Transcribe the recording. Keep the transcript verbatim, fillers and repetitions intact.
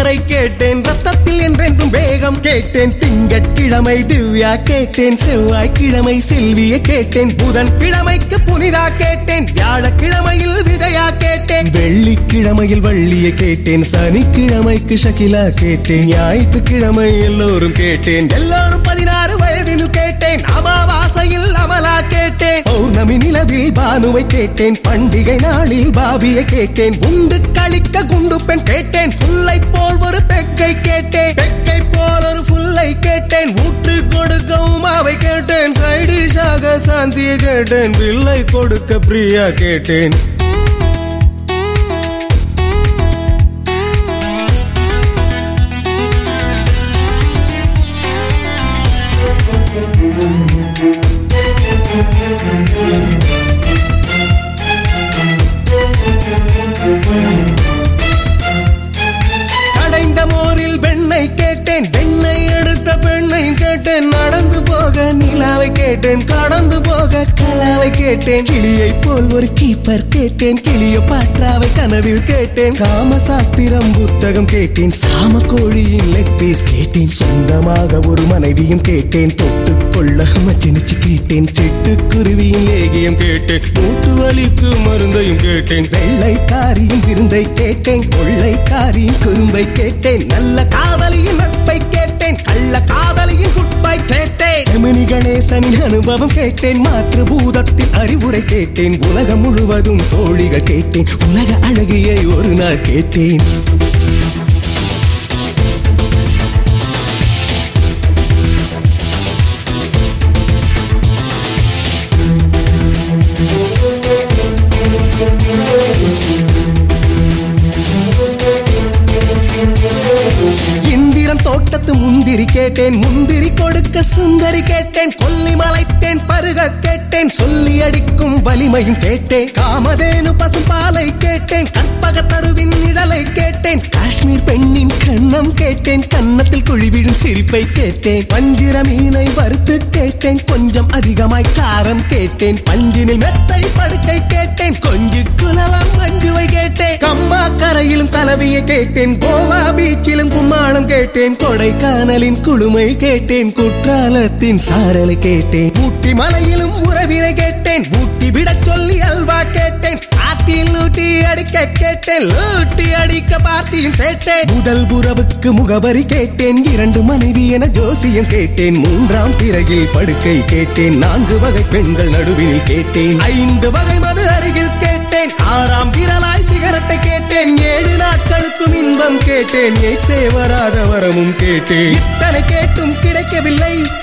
டின்னரை கேட்டேன், ரத்தத்தில் என்றென்றும் வேகம் கேட்டேன். திங்கட்கிழமை திவ்யா கேட்டேன், செவ்வாய்க்கிழமை செல்வியை கேட்டேன், புதன் கிழமைக்கு புனிதா கேட்டேன், வியாழக்கிழமையில் விஜயா கேட்டேன், வெள்ளிக்கிழமையில் வள்ளியை கேட்டேன், சனிக்கிழமைக்கு ஷகிலா கேட்டேன், ஞாயிற்றுக்கிழமை எல்லோரும் கேட்டேன், எல்லோரும் பதினாறு வயதில் கேட்டேன், அமாவாசையில் அமலா கேட்டேன், பௌர்ணமி நிலவில் பானுவை கேட்டேன், பண்டிகை நாளில் பாபியை கேட்டேன், உண்டு களிக்க குண்டு பெண் கேட்டேன், புல்லை போல் ஒரு பெக்கை கேட்டேன், பெக்கை போல் ஒரு புல்லை கேட்டேன், ஊற்று கொடுக்க உமாவை கேட்டேன், சைடிஷாக சாந்தியை கேட்டேன், பிள்ளை கொடுக்க பிரியா கேட்டேன். கடைந்த மோரில் வெண்ணை கேட்டேன், வெண்ணை எடுத்த பெண்ணை கேட்டேன், நடந்து போக நிலாவை கேட்டேன், கடந்து போக கலாவை கேட்டேன், கிளியை போல் ஒரு கீப்பர் கேட்டேன், கிளிய பாற்றாவை கனவில் கேட்டேன், காமசாஸ்திரம் புத்தகம் கேட்டேன், சாம கோழியின் லெக் பீஸ் கேட்டேன், சொந்தமாக ஒரு மனைவியும் கேட்டேன், தொட்டு கொள்ள மச்சினிச்சு கேட்டேன், சிட்டுக்குருவியின் லேகியம் கேட்டேன், மூட்டு வலிக்கு மருந்தையும் கேட்டேன், வெள்ளைக்காரியின் விருந்தை கேட்டேன், கொள்ளைக்காரியின் குறும்பை கேட்டேன், நல்ல காதலியின் நட்பை கேட்டேன், கள்ள காதலியின் குட்பை கேட்டேன், ஜெமினி கணேசனின் அனுபவம் கேட்டேன், மாற்று பூதத்தின் அறிவுரை கேட்டேன், உலகம் முழுவதும் தோழிகள் கேட்டேன், உலக அழகியை ஒரு நாள் கேட்டேன். இந்திரன் தோட்டத்து முந்திரி கேட்டேன், முந்திரி கொடுக்க சுந்தரி கேட்டேன், கொல்லி மலைத்தேன் பருக கேட்டேன், சொல்லி அடிக்கும் வலிமையும் கேட்டேன், காமதேனு பசும்பாலை கேட்டேன், கற்பக தருவின் நிழலை கேட்டேன், காஷ்மீர் பெண்ணின் கண்ணம் கேட்டேன், கன்னத்தில் குழிவிடும் சிரிப்பை கேட்டேன், வஞ்சிர மீனை வறுத்து கேட்டேன், கொஞ்சம் அதிகமாய் காரம் கேட்டேன், பஞ்சினில் மெத்தை படுக்கை கேட்டேன், கொஞ்சு குலவம் மஞ்சுவை கேட்டேன், கம்மா கரையிலும் கலவியை கேட்டேன், கோவா பீச்சிலும் கும்மாளம் கேட்டேன், கொடைக்கானலின் குளுமை கேட்டேன், குற்றாலத்தின் சாரலை கேட்டேன், ஊட்டி மலையிலும் உறவினை கேட்டேன், ஊட்டி விட சொல்லி அல்வா கேட்டேன், ஆட்டில் ஊட்டி அடிக்க கேட்டேன், ஊட்டி அடிக்க பார்த்தியும் கேட்டேன், முதல் உறவுக்கு முகவரி கேட்டேன், இரண்டு மனைவி என ஜோசியம் கேட்டேன், மூன்றாம் பிறகில் படுக்கை கேட்டேன், நான்கு வகை பெண்கள் நடுவில் கேட்டேன், ஐந்து வகை மது அருகில் கேட்டேன், ஆறாம் விரலாய் சிகரட்டை கேட்டேன், ஏழு நாட்களுக்கும் இன்பம் கேட்டேன், ஏச்சே வராத வரமும் கேட்டேன், இத்தனை கேட்டும் கிடைக்கவில்லை,